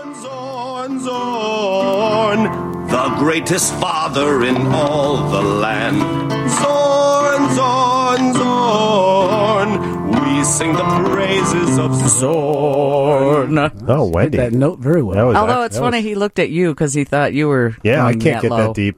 Zorn, Zorn, the greatest father in all the land. Zorn, Zorn, Zorn, we sing the praises of Zorn. Oh, Wendy. That note very well. Although it's funny, he looked at you because he thght you were Yeah, I can't get low. that deep.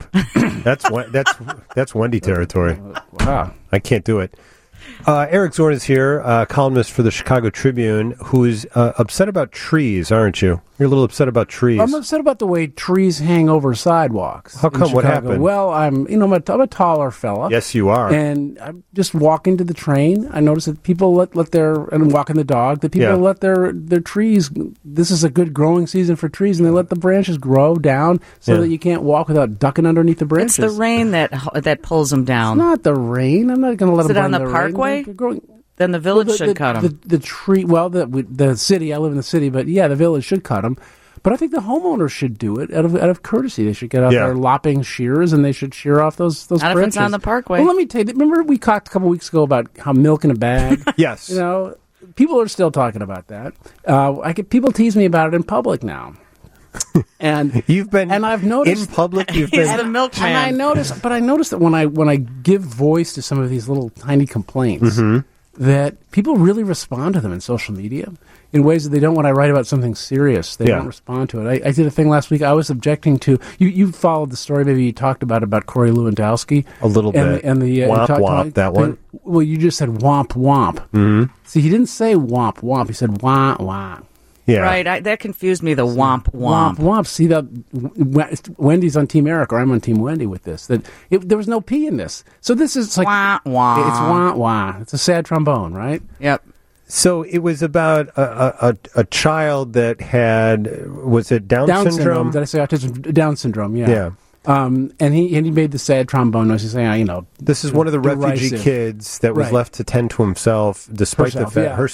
That's Wendy territory. Wow. I can't do it. Eric Zorn is here, columnist for the Chicago Tribune, who's upset about trees, aren't you? You're a little upset about trees. I'm upset about the way trees hang over sidewalks. How in come? What Chicago. happened? Well, I'm a taller fella. Yes, you are. And I'm just walking to the train. I notice that people let and walking the dog, that people let their trees, this is a good growing season for trees, and they let the branches grow down so that you can't walk without ducking underneath the branches. It's the rain that pulls them down. It's not the rain. I'm not going to let Is them it on burn the rain. parkway? They're growing. Then the village should cut them. The tree, the city, I live in the city, but yeah, the village should cut them. But I think the homeowners should do it out of courtesy. They should get out there lopping shears, and they should shear off those Not branches. if it's on the parkway. Well, let me tell you, remember we talked a couple weeks ago about how milk in a bag? Yes. You know, people are still talking about that. People tease me about it in public now. And you've been I've noticed in public. You've He's been the milkman. and I notice that when I give voice to some of these little tiny complaints, that people really respond to them in social media in ways that they don't when I write about something serious. They don't respond to it. I did a thing last week. I was objecting to you followed the story. Maybe you talked about Corey Lewandowski a little bit. And the womp womp. That one. Well, you just said womp womp. Mm-hmm. See, he didn't say womp womp. He said wah wah. Yeah. Right, that confused me, the womp Womp womp. womp. See that Wendy's on Team Eric, or I'm on Team Wendy with this. There was no P in this, so this is like Wah, wah. It's wah wah. It's a sad trombone, right? Yep. So it was about a child that had, was it Down syndrome? Did I say autism? Down syndrome. Yeah. Yeah. And he made the sad trombone noise. He's saying, this is one of the refugee derisive. kids that was left to tend to himself, despite despite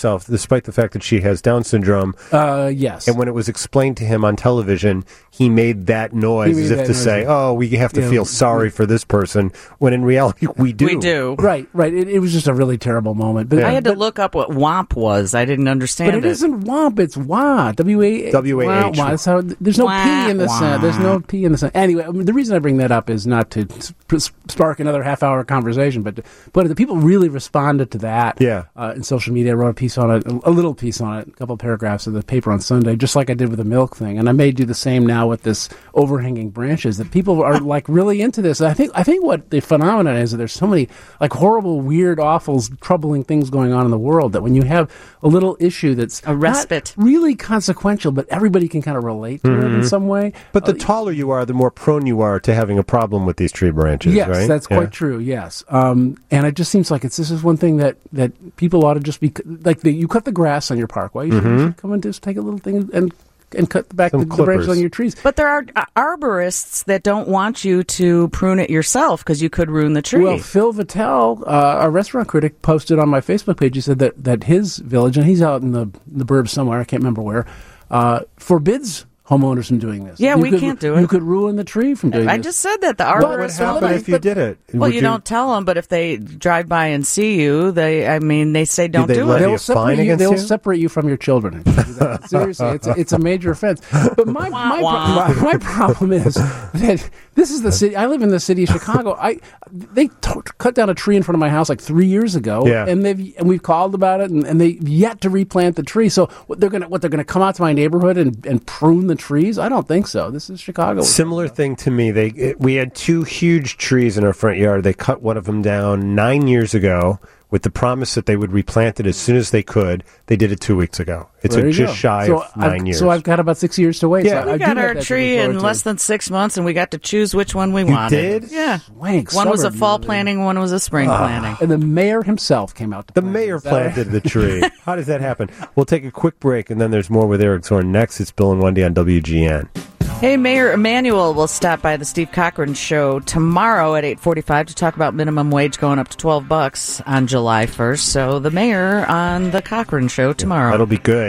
the fact that she has Down syndrome. Yes. And when it was explained to him on television, he made that noise as if to say, "Oh, we have to feel sorry for this person," when in reality we do. We do. Right. It was just a really terrible moment. But I had to look up what womp was. I didn't understand But it isn't womp. It's wah. W-A-H. W-A-H. Wah. That's how, there's no P in the sound. There's no P in the sound. Anyway, the reason I bring that up is not to spark another half-hour conversation, but the people really responded to that. Yeah. In social media, I wrote a piece on it, a little piece on it, a couple of paragraphs of the paper on Sunday, just like I did with the milk thing. And I may do the same now with this overhanging branches. That people are like really into this. I think what the phenomenon is that there's so many like horrible, weird, awful, troubling things going on in the world that when you have a little issue that's a respite, not really consequential, but everybody can kind of relate to it in some way. But the taller you are, the more prone you are to having a problem with these tree branches, yes, right? Yes, that's quite true, yes. And it just seems like this is one thing that people ought to just be, like you cut the grass on your parkway, you should come and just take a little thing and cut back the branches on your trees. But there are arborists that don't want you to prune it yourself because you could ruin the tree. Well, Phil Vitale, a restaurant critic, posted on my Facebook page, he said that his village, and he's out in the burbs somewhere, I can't remember where, forbids homeowners from doing this. Yeah, we can't do it. You could ruin the tree from doing this. I just said that. The arborists What would happen if you did it? Well, you don't tell them, but if they drive by and see you, they say don't do it. They'll separate you from your children. Seriously, it's a major offense. But my problem is that this is the city. I live in the city of Chicago. They cut down a tree in front of my house like 3 years ago, and we've called about it, and they've yet to replant the tree. So they're gonna come out to my neighborhood and prune the trees? I don't think so. This is Chicago. Similar thing to me. We had two huge trees in our front yard. They cut one of them down 9 years ago with the promise that they would replant it as soon as they could. They did it 2 weeks ago. It's just shy of 9 years. So I've got about 6 years to wait. Yeah. So we got our tree in less than 6 months, and we got to choose which one we wanted. Did? Yeah. Wank, one was a fall planting, one was a spring planting. And the mayor himself came out to plant. The mayor planted the tree. How does that happen? We'll take a quick break, and then there's more with Eric Zorn. Next, it's Bill and Wendy on WGN. Hey, Mayor Emanuel will stop by the Steve Cochran Show tomorrow at 8:45 to talk about minimum wage going up to $12 on July 1st. So the mayor on the Cochran Show tomorrow. That'll be good.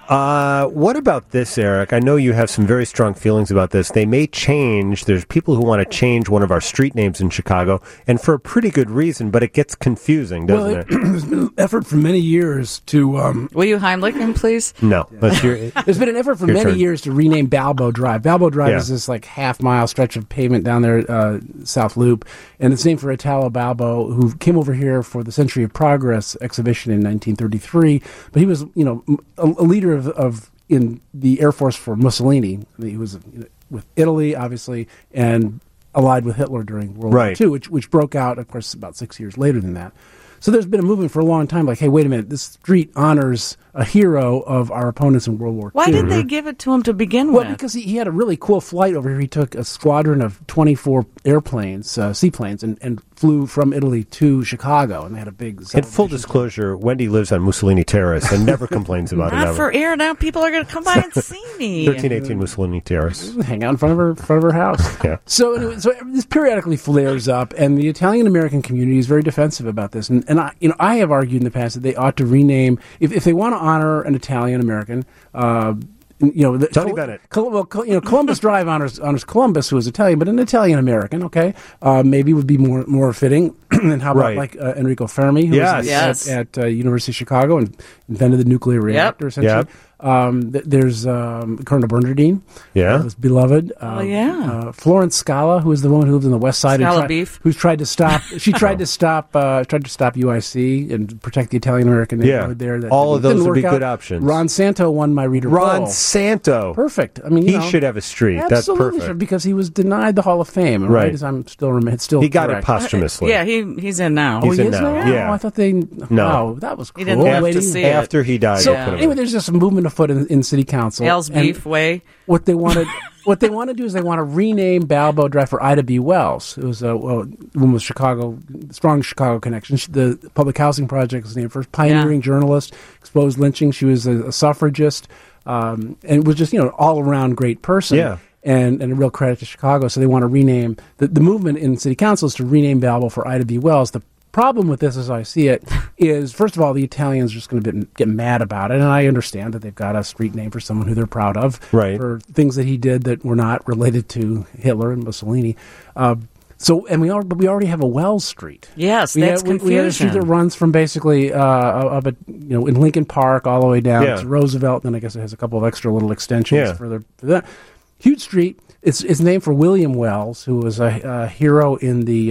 What about this, Eric? I know you have some very strong feelings about this. They may change. There's people who want to change one of our street names in Chicago, and for a pretty good reason, but it gets confusing, doesn't it? There's been an effort for many years to... Will you Heimlich him, please? No. There's been an effort for many years to rename Balbo Drive. Balbo Drive is this like half-mile stretch of pavement down there, South Loop, and it's named for Italo Balbo, who came over here for the Century of Progress exhibition in 1933. But he was, a leader of in the Air Force for Mussolini. He was with Italy, obviously, and allied with Hitler during World War II, which broke out, of course, about 6 years later than that. So there's been a movement for a long time, like, hey, wait a minute, this street honors a hero of our opponents in World War II. Why did they give it to him to begin with? Well, because he had a really cool flight over here. He took a squadron of 24 airplanes, seaplanes, and flew from Italy to Chicago, and they had a big... In full disclosure, Wendy lives on Mussolini Terrace and never complains about it. Not for air now. People are going to come by and see me. 1318 Mussolini Terrace. Hang out in front of her house. Yeah. So anyway, this periodically flares up, and the Italian-American community is very defensive about this. And I have argued in the past that they ought to rename, if they want to honor an Italian-American, Tony Bennett. Columbus Drive honors Columbus, who is Italian, but an Italian-American, okay, maybe would be more fitting. And how about Enrico Fermi, who was at University of Chicago and invented the nuclear reactor, essentially. Yep. There's Colonel Bernardine, was beloved. Florence Scala, who is the woman who lives on the west side, who's tried to stop. She tried to stop UIC and protect the Italian American neighborhood there. All of those would be good options. Ron Santo won my reader. Ron Santo, perfect. I mean, he should have a street. That's perfect because he was denied the Hall of Fame. Right, as I'm still he got it posthumously. He's in now. He's in now. Yeah, I thought they. No, wow, that was cool. He didn't have to see after he died. So anyway, there's just a movement afoot in City Council. Al's Beef Way. What they want to do is they want to rename Balbo Drive for Ida B. Wells. It was a woman with strong Chicago connections. The Public Housing Project was named for pioneering journalist, exposed lynching. She was a suffragist, and was just all around great person. Yeah. And a real credit to Chicago. So they want to rename the movement in City Council is to rename Balbo for Ida B. Wells. The problem with this, as I see it, is, first of all, the Italians are just going to get mad about it, and I understand that they've got a street name for someone who they're proud of, for things that he did that were not related to Hitler and Mussolini. But we already have a Wells Street. Yes, that's confusion. We have a street that runs from basically in Lincoln Park all the way down to Roosevelt, and then I guess it has a couple of extra little extensions further. Huge street. It's named for William Wells, who was a hero in the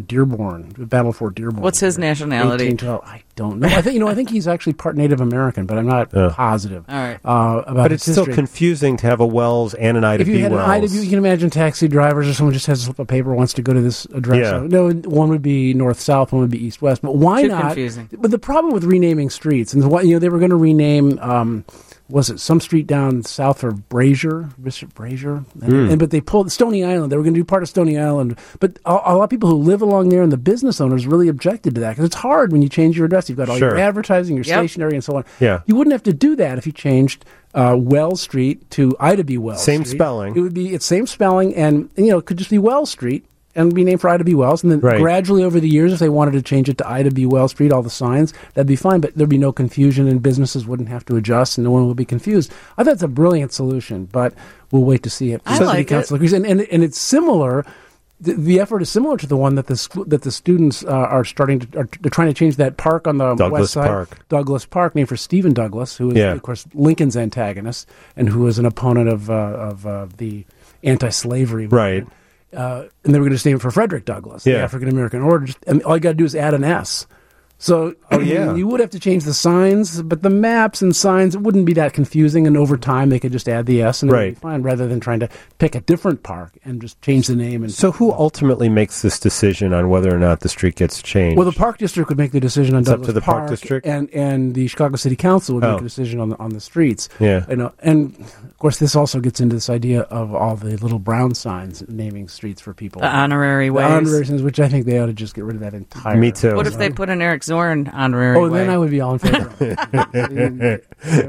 Battle of Fort Dearborn. What's his nationality? 1812. I don't know. I think he's actually part Native American, but I'm not positive. All right. About it's still confusing to have a Wells and an Ida B. Wells. If you had an Ida B., you can imagine taxi drivers or someone just has a slip of paper wants to go to this address. Yeah. No, one would be north-south, one would be east-west. But why not? Confusing. But the problem with renaming streets, and they were going to rename. Was it some street down south of Bishop Brazier? But they pulled Stony Island. They were going to do part of Stony Island. But a lot of people who live along there and the business owners really objected to that because it's hard when you change your address. You've got all your advertising, your stationery, and so on. Yeah. You wouldn't have to do that if you changed Wells Street to Ida B. Wells Same Street. spelling. It would be it's same spelling, and it could just be Wells Street and be named for Ida B. Wells. And then gradually over the years, if they wanted to change it to Ida B. Wells Street, all the signs, that'd be fine. But there'd be no confusion and businesses wouldn't have to adjust and no one would be confused. I thought it's a brilliant solution, but we'll wait to see it. I like it. And it's similar. The effort is similar to the one that the students are trying to change that park on the west side. Douglas Park, named for Stephen Douglas, who is, of course, Lincoln's antagonist and who was an opponent of the anti-slavery movement. Right. And they were going to name it for Frederick Douglass, the African-American orator. And all you got to do is add an S. So you would have to change the signs, but the maps and signs, it wouldn't be that confusing. And over time, they could just add the S and it would be fine, rather than trying to pick a different park and just change the name. So who ultimately makes this decision on whether or not the street gets changed? Well, the Park District would make the decision on Douglas up to the Park, Park District? and the Chicago City Council would make a decision on the streets. Yeah. And of course, this also gets into this idea of all the little brown signs naming streets for people. The honorary ways. The honorary signs, which I think they ought to just get rid of that entirely. Me too. What if they put an Eric Zorn honorary way? Then I would be all in favor of it.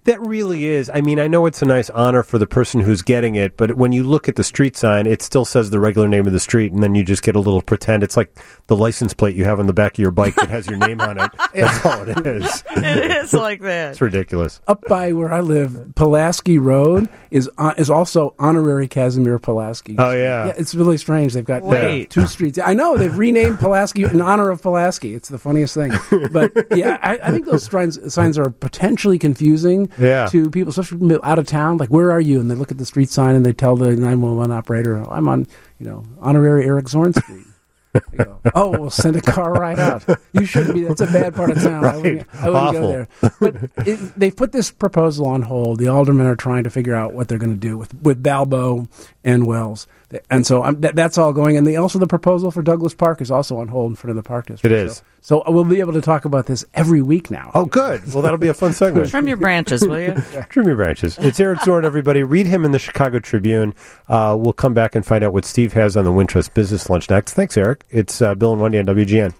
That really is. I mean, I know it's a nice honor for the person who's getting it, but when you look at the street sign, it still says the regular name of the street, and then you just get a little pretend. It's like the license plate you have on the back of your bike that has your name on it. That's all it is. It is like that. It's ridiculous. Up by where I live, Pulaski Road is also honorary Casimir Pulaski. Oh, yeah. Yeah, it's really strange. They've got two streets. I know. They've renamed Pulaski in honor of Pulaski. It's the funniest thing. But, yeah, I think those signs are potentially confusing to people, especially out of town. Like, where are you? And they look at the street sign and they tell the 911 operator, I'm on, honorary Eric Zorn Street. They go, oh, we'll send a car right out. You shouldn't be. That's a bad part of town. Right. I wouldn't go there. But they've put this proposal on hold. The aldermen are trying to figure out what they're going to do with Balbo and Wells. And so that's all going. And also the proposal for Douglas Park is also on hold in front of the Park District. It is. So we'll be able to talk about this every week now. Oh, good. Well, that'll be a fun segment. Trim your branches, will you? Trim your branches. It's Eric Zorn, everybody. Read him in the Chicago Tribune. We'll come back and find out what Steve has on the Wintrust Business Lunch next. Thanks, Eric. It's Bill and Wendy on WGN.